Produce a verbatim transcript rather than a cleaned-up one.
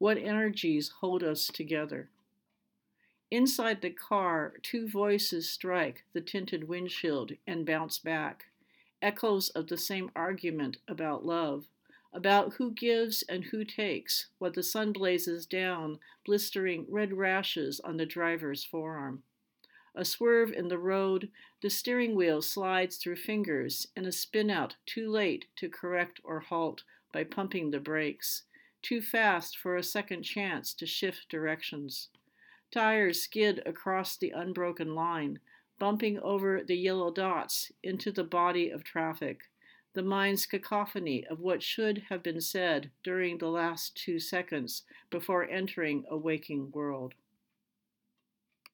What energies hold us together? Inside the car, two voices strike the tinted windshield and bounce back, echoes of the same argument about love, about who gives and who takes, while the sun blazes down, blistering red rashes on the driver's forearm. A swerve in the road, the steering wheel slides through fingers, and a spin out too late to correct or halt by pumping the brakes, too fast for a second chance to shift directions. Tires skid across the unbroken line, bumping over the yellow dots into the body of traffic, the mind's cacophony of what should have been said during the last two seconds before entering a waking world.